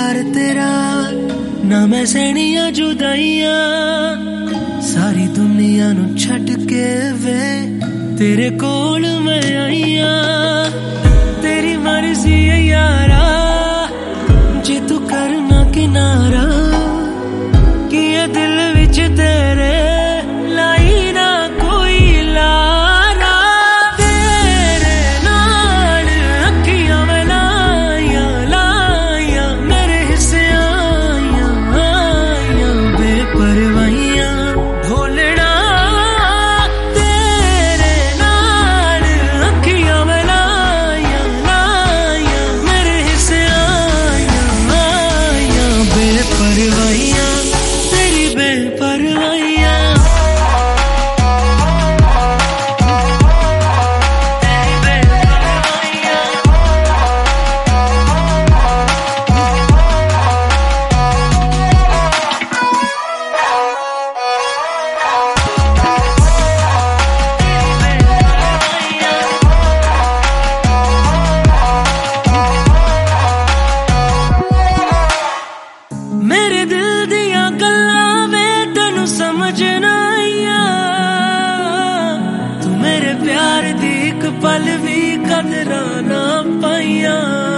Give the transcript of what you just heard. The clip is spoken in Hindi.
प्यार तेरा ना मैं सहनिया जुदाइया सारी दुनिया नू छड़ के वे तेरे कोल मैं आईया तेरी मर्जी है यारा जे तू करना किनारा कि ये दिल विच तेरे लाई ना कोई लारा तेरे नाल अखियां मैं लाया लाया मेरे हिस्से आया आया बेपरवाहियां भोलना तेरे नाल अखियां मैं लाया लाया मेरे हिस्से आया आया बेपरवाहियां तेरी बेपरवाहियां मेरे दिल दियां गल्लां वे तैनू समझ ना आईया तू मेरे प्यार दी इक पल भी कदरां ना पाईया।